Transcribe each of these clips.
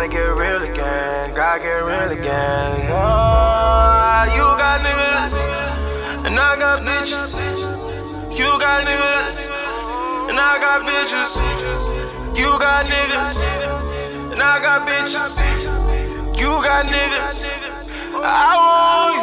gotta get real again, gotta get real again. Oh, you got niggas, and I got bitches. You got niggas, and I got bitches. You got niggas, and I got bitches. You got niggas. I want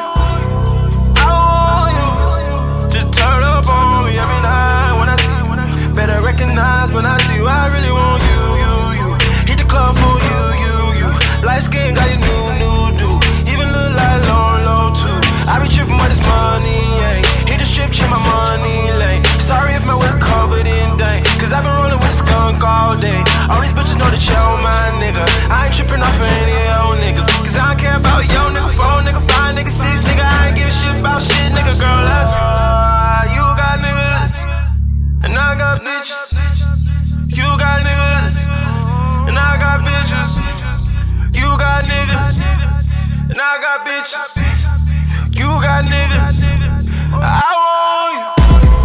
you to turn up on me every night when I see you. Better recognize when I see you. I really want you. Hit the club for you. Light skin got you new do. Even look like low too. I be tripping with this money, yeah. Hit the strip, check my money lane. Sorry if my whip covered in dank, cause I been rolling with a skunk all day. All these bitches know that you're my nigga. I ain't tripping off of any old niggas, cause I don't care about yo nigga, 4 nigga, 5 nigga, 6 nigga. I ain't give a shit about shit, nigga, girl, that's you got niggas, and I got bitches. You got niggas, and I got bitches. You got niggas, and I got bitches. You got niggas. I want you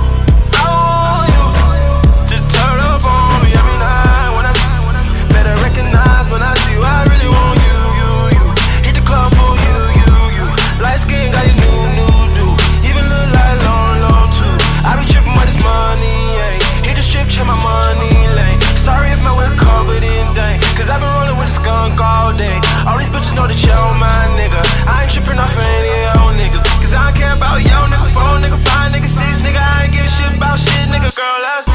to turn up on me every night when I see you. Better recognize when I see you. I really want you. Hit the club for you. Light skin got you new do. Even look like low too. I be tripping with this money, yeah. Hit the strip, check my money lane. Sorry if my whip covered in dank, cause I been rolling with a skunk all day. All these bitches know that you're my nigga. I ain't tripping off of any old niggas, cause I don't care about yo nigga, 4 nigga, 5 nigga, 6 nigga. I ain't give a shit about shit, nigga, girl, that's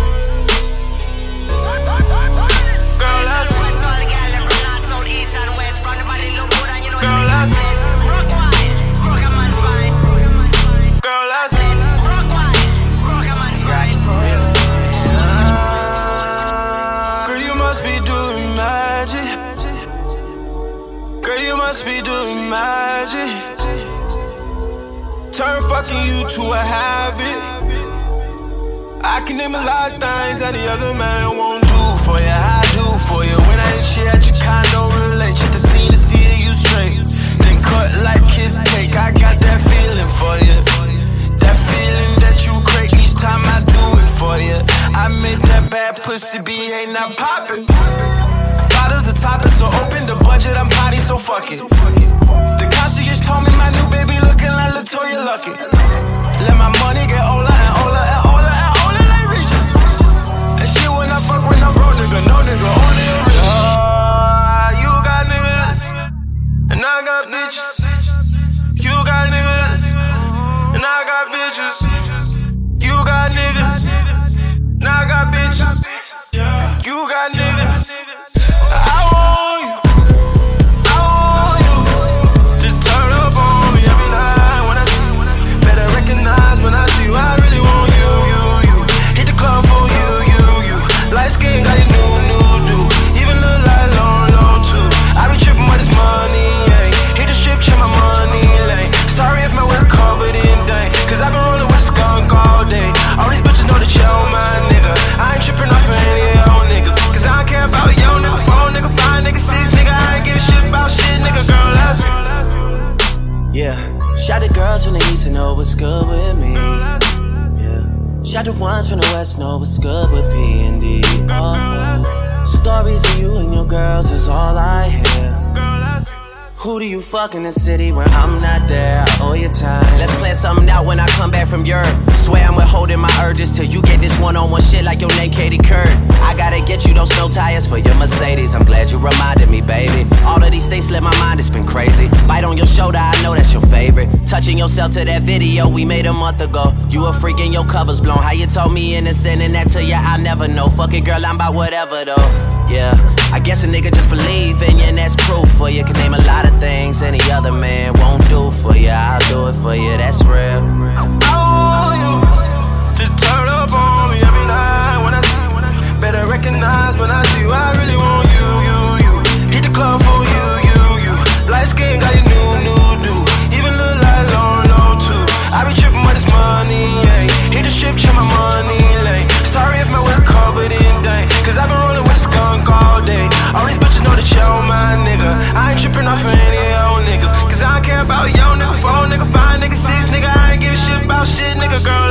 girl, that's be doing magic. Turn fucking you to a habit. I can name a lot of things that the other man won't do for you. I do for you. When I ain't shit at your condo, relate. Check the scene to see you straight. Then cut like kiss cake. I got that feeling for you. That feeling that you crave each time I do it for you. I made that bad pussy be ain't not poppin'. Bottles the topic, so open the budget, I'm potty, so fuck it. The concierge told me my new baby looking like Latoya Lucky. Let my money get older and older and older and older like Regis. And shit when I fuck when I'm broke, nigga, no nigga, only a rich. You got niggas, and I got bitches. You got niggas, and I got bitches. You got niggas, and I got bitches. You got niggas. I want you to turn up on me every night when I see you. Better recognize when I see you. I really want you. Hit the club for you. Light skin got you new do. Even look like low too. I be tripping with this money, yeah. Hit the strip, check my money lane. Sorry if my whip covered in dank, cause I been rolling with a skunk all day. All these bitches know that you're my nigga. I ain't tripping off of any old niggas, cause I don't care about yo nigga, 4 nigga, 5 nigga, 6 nigga. I ain't give a shit about shit, nigga, girl, that's yeah. Shout the girls from the east and know what's good with me. Yeah. Shout the ones from the west know what's good with P&D. Oh. Stories of you and your girls is all I hear. Who do you fuck in the city when I'm not there? I owe you time. Let's plan something out when I come back from Europe. Swear I'm withholding my urges till you get this one-on-one shit like your name Katie Couric. I gotta get you those snow tires for your Mercedes. I'm glad you reminded me, baby. All of these things slip my mind, it's been crazy. Bite on your shoulder, I know that's your favorite. Touching yourself to that video we made a month ago. You a freak and your cover's blown. How you told me innocent and that to you, I'll never know. Fuck it, girl, I'm about whatever though. Yeah, I guess a nigga just believe in you and that's proof for you. Can name a lot of things any other man won't do for you. I'll do it for you, that's real. I want you to turn up on me every night when I see you. Better recognize when I see you. I really want you. Hit the club for you. Light skin got you new do. Even look like low too. I be tripping with this money, yeah. Hit the strip, check my money lane. Sorry if my whip covered in dank, cause I been rolling with a skunk all day. All these bitches know that you're my nigga. I ain't tripping off of any old niggas, cause I don't care about yo nigga, 4 nigga, 5 nigga, 6 nigga. I ain't give a shit about shit, nigga, girl.